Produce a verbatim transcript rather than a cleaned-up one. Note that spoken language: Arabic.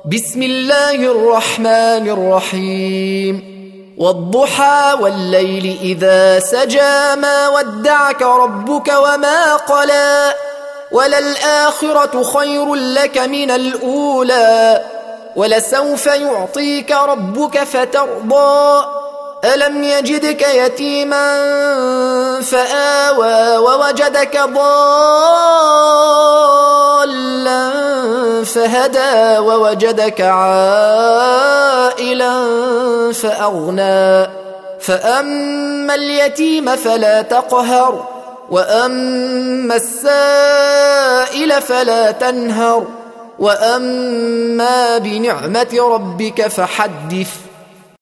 بسم الله الرحمن الرحيم والضحى والليل إذا سجى ما ودعك ربك وما قلى وللآخرة خير لك من الأولى ولسوف يعطيك ربك فترضى ألم يجدك يتيما فآوى ووجدك ضالا فهدى ووجدك عائلا فأغنى فأما اليتيم فلا تقهر وأما السائل فلا تنهر وأما بنعمة ربك فحدث